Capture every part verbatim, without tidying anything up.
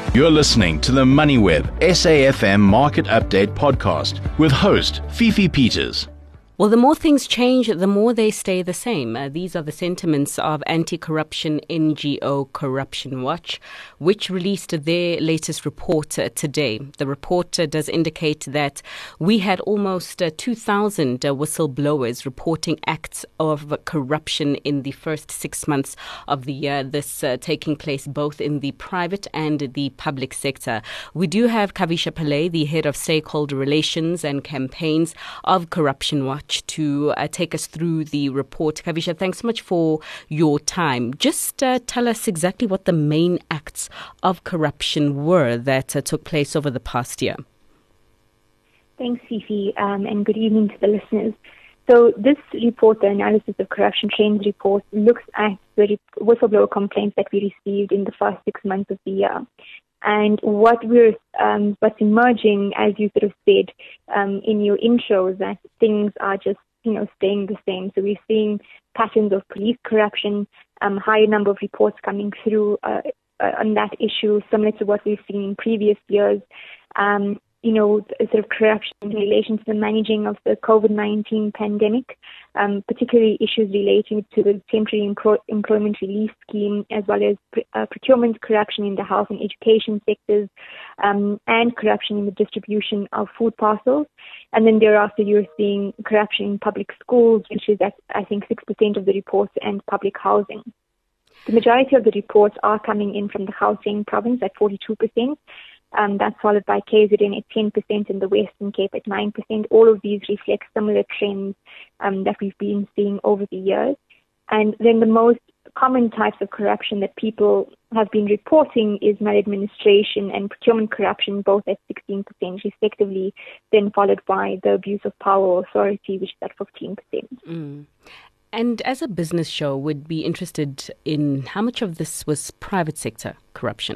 You're listening to the MoneyWeb S A F M Market Update podcast with host Fifi Peters. Well, the more things change, the more they stay the same. Uh, these are the sentiments of anti-corruption N G O Corruption Watch, which released their latest report uh, today. The report uh, does indicate that we had almost uh, two thousand uh, whistleblowers reporting acts of corruption in the first six months of the year, this uh, taking place both in the private and the public sector. We do have Kavisha Pillay, the head of stakeholder relations and campaigns of Corruption Watch, to uh, take us through the report. Kavisha, thanks so much for your time. Just uh, tell us exactly what the main acts of corruption were that uh, took place over the past year. Thanks, Fifi, um, and good evening to the listeners. So this report, the Analysis of Corruption Trends report, looks at the whistleblower complaints that we received in the first six months of the year. And what we're, um, what's emerging, as you sort of said um, in your intro, is that things are just, you know, staying the same. So we're seeing patterns of police corruption, um, higher number of reports coming through uh, uh, on that issue, similar to what we've seen in previous years. Um, you know, sort of corruption in relation to the managing of the COVID nineteen pandemic, um, particularly issues relating to the temporary employ- employment relief scheme, as well as pr- uh, procurement corruption in the health and education sectors, um, and corruption in the distribution of food parcels. And then thereafter, you're seeing corruption in public schools, which is at, I think, six percent of the reports, and public housing. The majority of the reports are coming in from the Gauteng province at forty-two percent. Um, that's followed by K Z N at ten percent and the Western Cape at nine percent. All of these reflect similar trends um, that we've been seeing over the years. And then the most common types of corruption that people have been reporting is maladministration and procurement corruption, both at sixteen percent respectively, then followed by the abuse of power or authority, which is at fifteen percent. Mm. And as a business show, would be interested in how much of this was private sector corruption?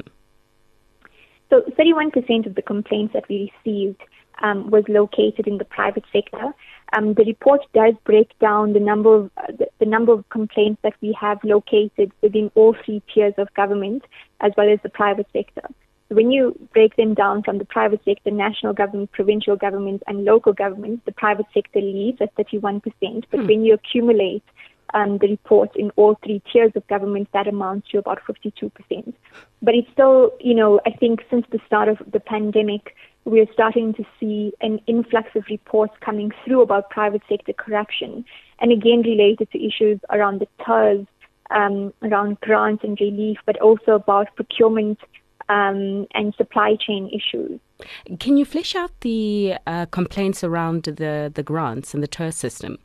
So thirty-one percent of the complaints that we received um, was located in the private sector. Um, the report does break down the number of uh, the, the number of complaints that we have located within all three tiers of government, as well as the private sector. So when you break them down from the private sector, national government, provincial government, and local government, the private sector leads at thirty-one percent. But hmm. when you accumulate Um, the reports in all three tiers of government, that amounts to about fifty-two percent. But it's still, you know, I think since the start of the pandemic, we're starting to see an influx of reports coming through about private sector corruption, and again related to issues around the T E R S, um, around grants and relief, but also about procurement um, and supply chain issues. Can you flesh out the uh, complaints around the, the grants and the T E R S system?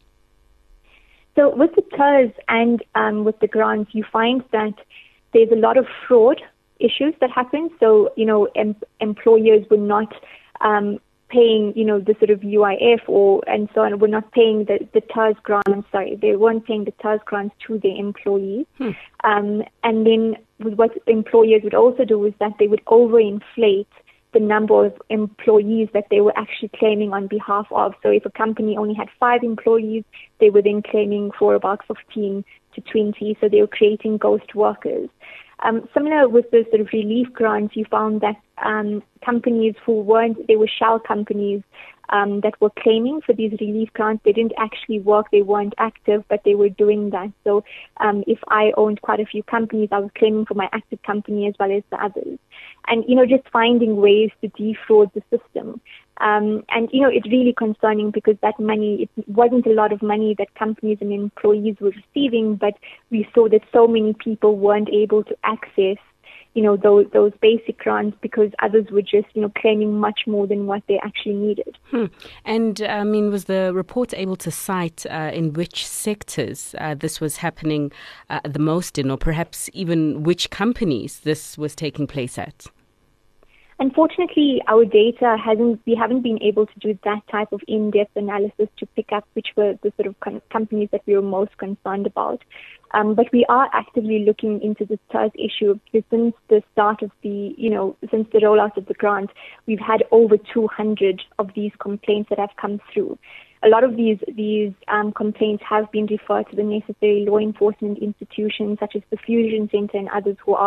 So with the T E R S and um, with the grants, you find that there's a lot of fraud issues that happen. So, you know, em- employers were not um, paying, you know, the sort of U I F or and so on, were not paying the, the T E R S grants, sorry, they weren't paying the T E R S grants to their employees. Hmm. Um, and then what employers would also do is that they would overinflate the number of employees that they were actually claiming on behalf of. So if a company only had five employees, they were then claiming for about fifteen to twenty. So they were creating ghost workers. Um, similar with the sort of relief grants, you found that um, companies who weren't, they were shell companies um, that were claiming for these relief grants. They didn't actually work, they weren't active, but they were doing that. So um, if I owned quite a few companies, I was claiming for my active company as well as the others. And, you know, just finding ways to defraud the system. Um, and, you know, it's really concerning because that money, it wasn't a lot of money that companies and employees were receiving, but we saw that so many people weren't able to access, you know, those, those basic grants because others were just, you know, claiming much more than what they actually needed. Hmm. And, I mean, was the report able to cite uh, in which sectors uh, this was happening uh, the most in, or perhaps even which companies this was taking place at? Unfortunately, our data hasn't, we haven't been able to do that type of in-depth analysis to pick up which were the sort of com- companies that we were most concerned about. Um, but we are actively looking into the T E R S issue because since the start of the, you know, since the rollout of the grant, we've had over two hundred of these complaints that have come through. A lot of these these um, complaints have been referred to the necessary law enforcement institutions such as the Fusion Center and others who are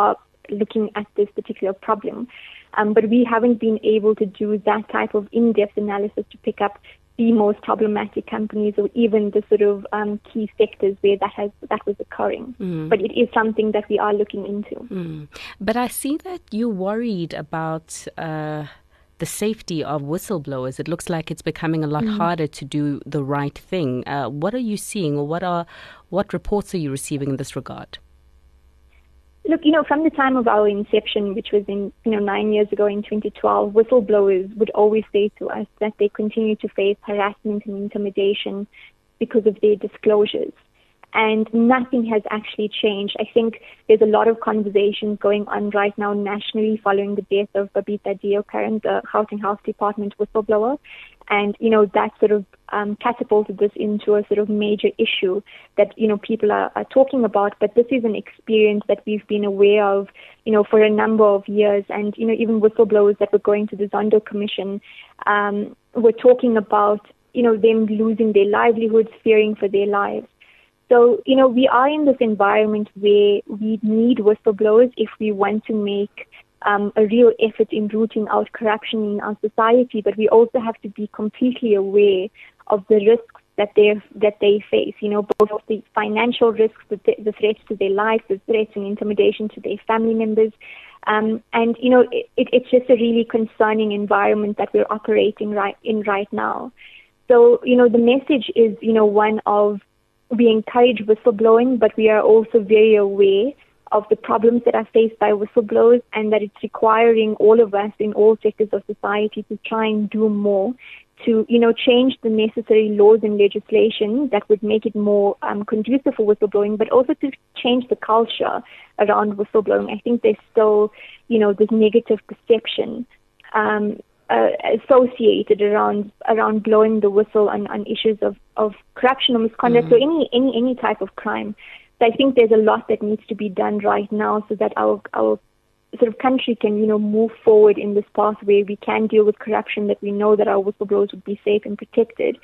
looking at this particular problem. Um, but we haven't been able to do that type of in-depth analysis to pick up the most problematic companies or even the sort of um, key sectors where that has that was occurring. Mm. But it is something that we are looking into. Mm. But I see that you're worried about uh, the safety of whistleblowers. It looks like it's becoming a lot mm. harder to do the right thing. Uh, what are you seeing, or what are what reports are you receiving in this regard? Look, you know, from the time of our inception, which was in, you know, nine years ago in twenty twelve, whistleblowers would always say to us that they continue to face harassment and intimidation because of their disclosures. And nothing has actually changed. I think there's a lot of conversations going on right now nationally following the death of Babita Deokaran, the Gauteng Health Department whistleblower. And, you know, that sort of um, catapulted this into a sort of major issue that, you know, people are, are talking about. But this is an experience that we've been aware of, you know, for a number of years. And, you know, even whistleblowers that were going to the Zondo Commission um, were talking about, you know, them losing their livelihoods, fearing for their lives. So, you know, we are in this environment where we need whistleblowers if we want to make um, a real effort in rooting out corruption in our society. But we also have to be completely aware of the risks that they that they face. You know, both the financial risks, the, the threats to their lives, the threats and intimidation to their family members. Um, and, you know, it, it, it's just a really concerning environment that we're operating right in right now. So, you know, the message is, you know, one of we encourage whistleblowing, but we are also very aware of the problems that are faced by whistleblowers and that it's requiring all of us in all sectors of society to try and do more to, you know, change the necessary laws and legislation that would make it more um, conducive for whistleblowing, but also to change the culture around whistleblowing. I think there's still, you know, this negative perception um, uh, associated around around blowing the whistle on, on issues of, of corruption or misconduct mm-hmm. or any, any any type of crime. So I think there's a lot that needs to be done right now so that our our sort of country can, you know, move forward in this path where we can deal with corruption, that we know that our whistleblowers would be safe and protected,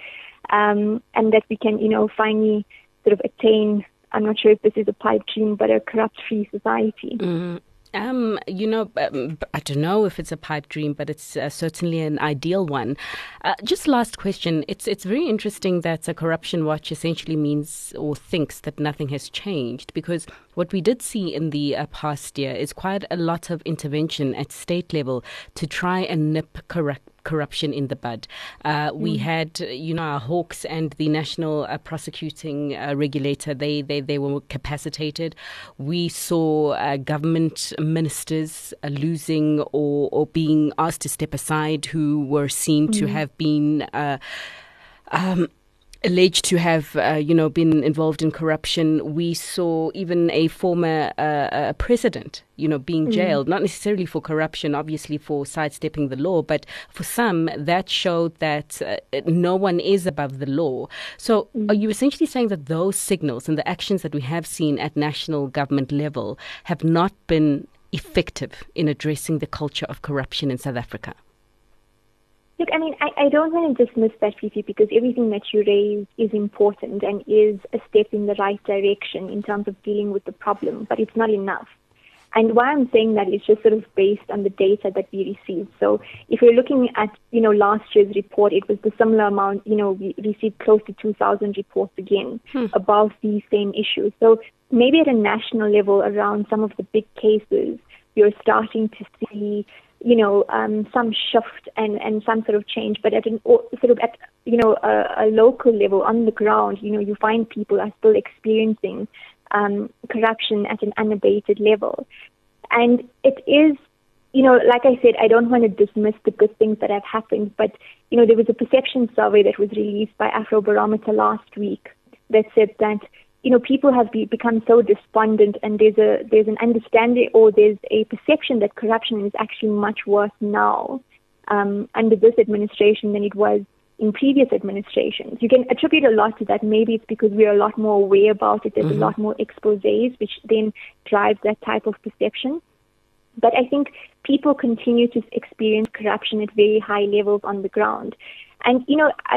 um, and that we can, you know, finally sort of attain, I'm not sure if this is a pipe dream, but a corrupt-free society. Mm-hmm. Um, you know, um, I don't know if it's a pipe dream, but it's uh, certainly an ideal one. Uh, just last question. It's it's very interesting that a corruption watch essentially means or thinks that nothing has changed, because what we did see in the uh, past year is quite a lot of intervention at state level to try and nip corrupt corruption in the bud. Uh, we mm. had, you know, our Hawks and the National uh, Prosecuting uh, Regulator, they, they, they were capacitated. We saw uh, government ministers uh, losing or, or being asked to step aside who were seen mm. to have been uh, um, alleged to have, uh, you know, been involved in corruption. We saw even a former uh, uh, president, you know, being jailed, mm. not necessarily for corruption, obviously for sidestepping the law, but for some, that showed that uh, no one is above the law. So mm. are you essentially saying that those signals and the actions that we have seen at national government level have not been effective in addressing the culture of corruption in South Africa? Look, I mean, I, I don't want to dismiss that, Fifi, because everything that you raise is important and is a step in the right direction in terms of dealing with the problem, but it's not enough. And why I'm saying that is just sort of based on the data that we received. So if you're looking at, you know, last year's report, it was the similar amount, you know, we received close to two thousand reports again hmm. about these same issues. So maybe at a national level around some of the big cases, you're starting to see, you know, um, some shift and, and some sort of change, but at an sort of at, you know, a, a local level on the ground, you know, you find people are still experiencing um, corruption at an unabated level. And it is, you know, like I said, I don't want to dismiss the good things that have happened, but, you know, there was a perception survey that was released by Afrobarometer last week that said that, you know, people have be, become so despondent, and there's a there's an understanding or there's a perception that corruption is actually much worse now um, under this administration than it was in previous administrations. You can attribute a lot to that. Maybe it's because we're a lot more aware about it. There's mm-hmm. a lot more exposés, which then drives that type of perception. But I think people continue to experience corruption at very high levels on the ground. And, you know, I...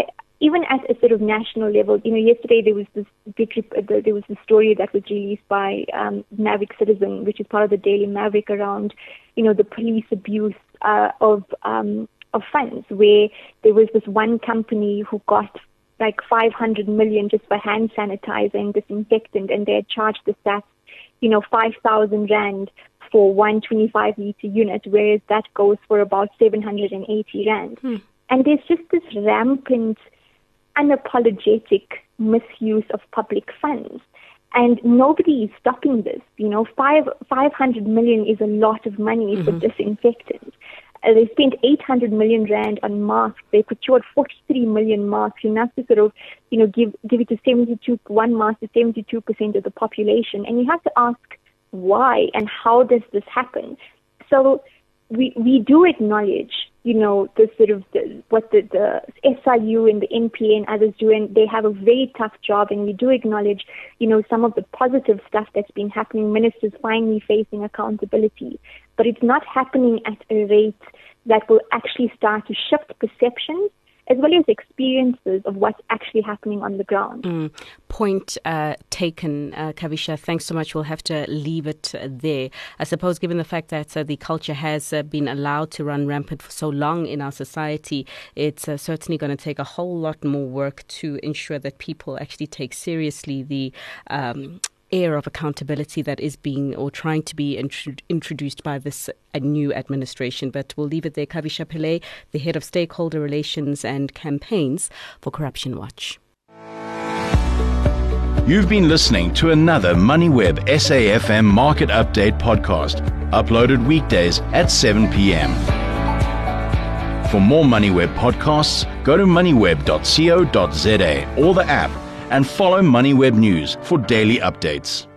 even at a sort of national level, you know, yesterday there was this big, there was a story that was released by um, Maverick Citizen, which is part of the Daily Maverick, around, you know, the police abuse uh, of um, of funds, where there was this one company who got like five hundred million just for hand sanitizer and disinfectant, and they had charged the staff, you know, five thousand rand for one twenty-five litre unit, whereas that goes for about seven hundred eighty rand. Hmm. And there's just this rampant, unapologetic misuse of public funds. And nobody is stopping this. You know, five, 500 million is a lot of money mm-hmm. for disinfectant. Uh, they spent eight hundred million rand on masks. They procured forty-three million masks. You have to sort of, you know, give, give it to seventy-two, one mask to seventy-two percent of the population. And you have to ask why and how does this happen? So we, we do acknowledge, you know, the sort of the, what the, the S I U and the N P A and others do, and they have a very tough job, and we do acknowledge, you know, some of the positive stuff that's been happening, ministers finally facing accountability, but it's not happening at a rate that will actually start to shift perceptions as well as experiences of what's actually happening on the ground. Mm. Point uh, taken, uh, Kavisha. Thanks so much. We'll have to leave it uh, there. I suppose given the fact that uh, the culture has uh, been allowed to run rampant for so long in our society, it's uh, certainly going to take a whole lot more work to ensure that people actually take seriously the um, air of accountability that is being or trying to be intru- introduced by this uh, new administration. But we'll leave it there. Kavisha Pillay, the head of stakeholder relations and campaigns for Corruption Watch. You've been listening to another MoneyWeb S A F M Market Update podcast, uploaded weekdays at seven p.m. For more MoneyWeb podcasts, go to moneyweb dot co dot za or the app, and follow MoneyWeb News for daily updates.